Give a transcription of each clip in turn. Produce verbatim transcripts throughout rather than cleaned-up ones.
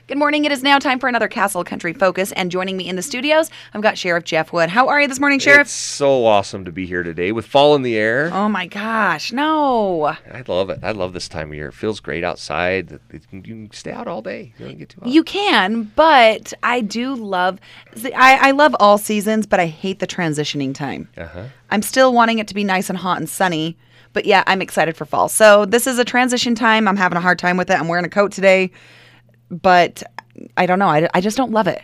Good morning. It is now time for another Castle Country Focus, and joining me in the studios, I've got Sheriff Jeff Wood. How are you this morning, Sheriff? It's so awesome to be here today with fall in the air. Oh my gosh, no. I love it. I love this time of year. It feels great outside. You can stay out all day. You don't get too hot. You can, but I do love, I, I love all seasons, but I hate the transitioning time. Uh-huh. I'm still wanting it to be nice and hot and sunny, but yeah, I'm excited for fall. So this is a transition time. I'm having a hard time with it. I'm wearing a coat today, but I don't know. I, I just don't love it.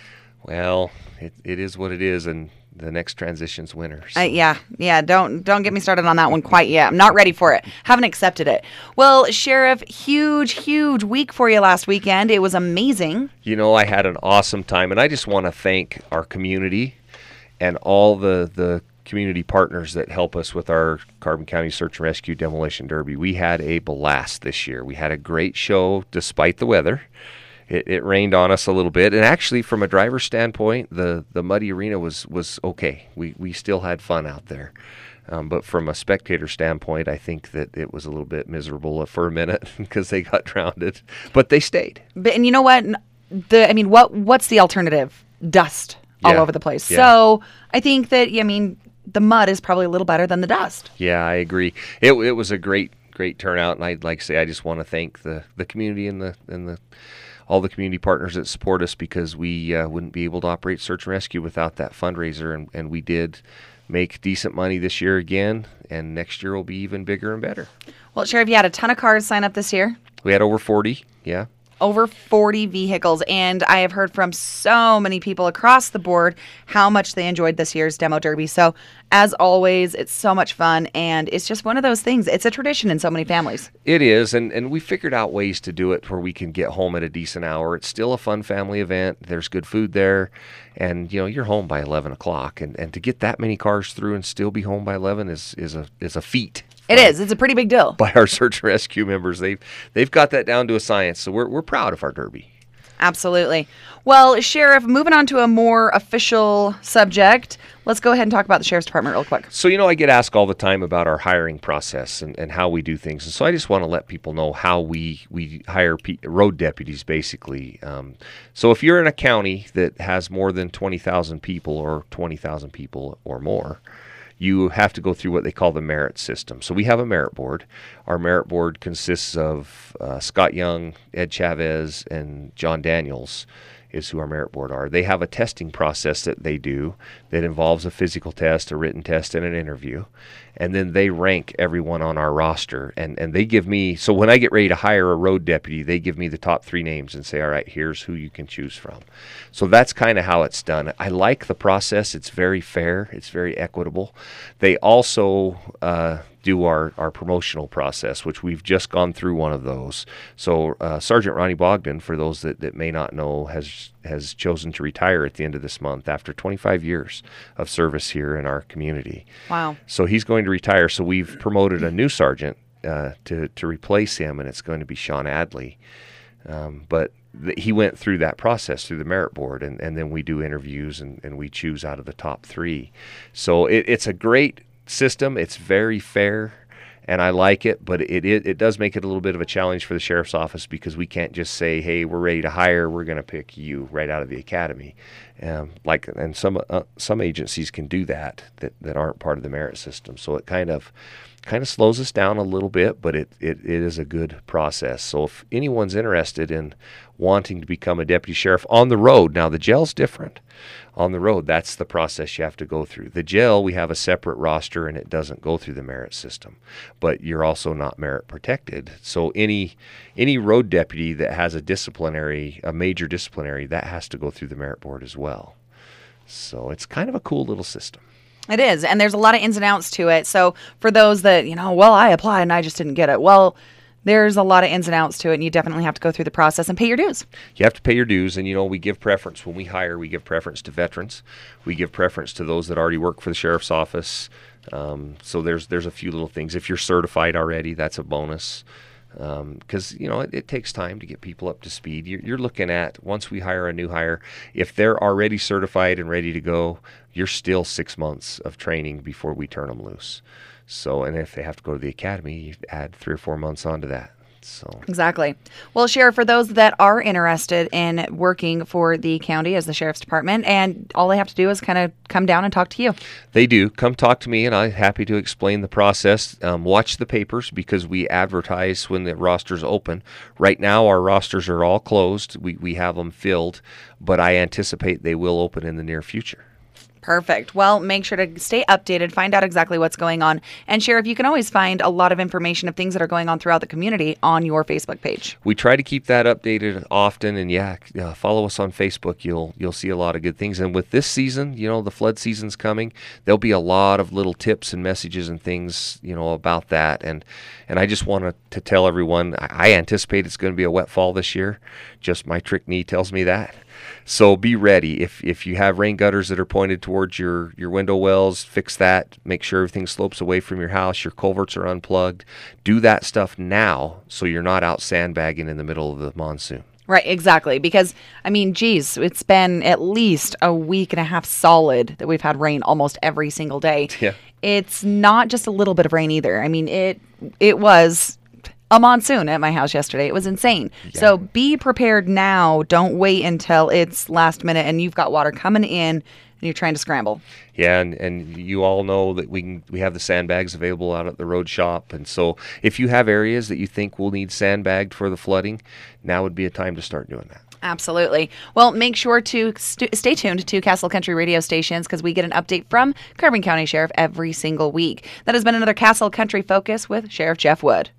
Well, it, it is what it is, and the next transition's winter. So. Uh, yeah, yeah. Don't don't get me started on that one quite yet. I'm not ready for it. Haven't accepted it. Well, Sheriff, huge, huge week for you last weekend. It was amazing. You know, I had an awesome time, and I just want to thank our community and all the the community partners that help us with our Carbon County Search and Rescue Demolition Derby. We had a blast this year. We had a great show despite the weather. It, it rained on us a little bit, and actually, from a driver's standpoint, the, the muddy arena was, was okay. We we still had fun out there, um, but from a spectator standpoint, I think that it was a little bit miserable for a minute because they got drowned. But they stayed. But and you know what? The I mean, what what's the alternative? Dust all Yeah. over the place. Yeah. So I think that I mean, the mud is probably a little better than the dust. Yeah, I agree. It it was a great great turnout, and I'd like to say I just want to thank the, the community and the and the. all the community partners that support us, because we uh, wouldn't be able to operate search and rescue without that fundraiser, and, and we did make decent money this year again, and next year will be even bigger and better. Well, Sheriff, you had a ton of cars sign up this year. We had over forty, yeah. Over forty vehicles, and I have heard from so many people across the board how much they enjoyed this year's Demo Derby. So, as always, it's so much fun, and it's just one of those things. It's a tradition in so many families. It is, and, and we figured out ways to do it where we can get home at a decent hour. It's still a fun family event. There's good food there, and you know you're home by eleven o'clock, and, and to get that many cars through and still be home by eleven is is a is a feat. It is. It's a pretty big deal. By our search and rescue members, they've they've got that down to a science. So we're we're proud of our derby. Absolutely. Well, Sheriff, moving on to a more official subject, let's go ahead and talk about the Sheriff's Department real quick. So, you know, I get asked all the time about our hiring process and, and how we do things. And so I just want to let people know how we, we hire pe- road deputies, basically. Um, so if you're in a county that has more than twenty thousand people or twenty thousand people or more, you have to go through what they call the merit system. So we have a merit board. Our merit board consists of uh, Scott Young, Ed Chavez, and John Daniels is who our merit board are. They have a testing process that they do that involves a physical test, a written test, and an interview. And then they rank everyone on our roster. And, and they give me, so when I get ready to hire a road deputy, they give me the top three names and say, all right, here's who you can choose from. So that's kind of how it's done. I like the process. It's very fair. It's very equitable. They also uh, do our, our promotional process, which we've just gone through one of those. So uh, Sergeant Ronnie Bogdan, for those that, that may not know, has has chosen to retire at the end of this month after twenty-five years of service here in our community. Wow. So he's going to retire. So we've promoted a new sergeant uh, to, to replace him, and it's going to be Sean Adley. Um, but th- he went through that process through the merit board, and, and then we do interviews, and, and we choose out of the top three. So it, it's a great system. It's very fair, and I like it, but it, it it does make it a little bit of a challenge for the sheriff's office, because we can't just say, hey, we're ready to hire, we're going to pick you right out of the academy. Um, like, and some uh, some agencies can do that, that that aren't part of the merit system. So it kind of kind of slows us down a little bit, but it, it, it is a good process. So if anyone's interested in wanting to become a deputy sheriff on the road, now the jail's different. On the road, that's the process you have to go through. The jail, we have a separate roster, and it doesn't go through the merit system. But you're also not merit protected. So any any road deputy that has a disciplinary, a major disciplinary, that has to go through the merit board as well. So it's kind of a cool little system. It is, and there's a lot of ins and outs to it. So for those that, you know, well, I applied and I just didn't get it. Well, there's a lot of ins and outs to it, and you definitely have to go through the process and pay your dues. You have to pay your dues, and, you know, we give preference. When we hire, we give preference to veterans. We give preference to those that already work for the sheriff's office. Um, so there's there's a few little things. If you're certified already, that's a bonus. Because, um, you know, it, it takes time to get people up to speed. You're, you're looking at, once we hire a new hire, if they're already certified and ready to go, you're still six months of training before we turn them loose. So, and if they have to go to the academy, you add three or four months onto that. So Exactly. Well, Sheriff, for those that are interested in working for the county as the Sheriff's Department, and all they have to do is kind of come down and talk to you. they do. Come talk to me, and I'm happy to explain the process. Um, watch the papers because we advertise when the rosters open. Right now, our rosters are all closed. We, we have them filled, but I anticipate they will open in the near future. Perfect. Well, make sure to stay updated, find out exactly what's going on. And Sheriff, you can always find a lot of information of things that are going on throughout the community on your Facebook page. We try to keep that updated often, and yeah, uh, follow us on Facebook. You'll you'll see a lot of good things. And with this season, you know, the flood season's coming. There'll be a lot of little tips and messages and things, you know, about that. And and I just want to tell everyone, I, I anticipate it's going to be a wet fall this year. Just my trick knee tells me that. So be ready. If if you have rain gutters that are pointed towards your, your window wells, fix that. Make sure everything slopes away from your house. Your culverts are unplugged. Do that stuff now so you're not out sandbagging in the middle of the monsoon. Right, exactly. Because, I mean, geez, it's been at least a week and a half solid that we've had rain almost every single day. Yeah. It's not just a little bit of rain either. I mean, it it was a monsoon at my house yesterday. It was insane. Yeah. So be prepared now. Don't wait until it's last minute and you've got water coming in and you're trying to scramble. Yeah, and, and you all know that we can we have the sandbags available out at the road shop. And so if you have areas that you think will need sandbagged for the flooding, now would be a time to start doing that. Absolutely. Well, make sure to st- stay tuned to Castle Country radio stations because we get an update from Carbon County Sheriff every single week. That has been another Castle Country Focus with Sheriff Jeff Wood.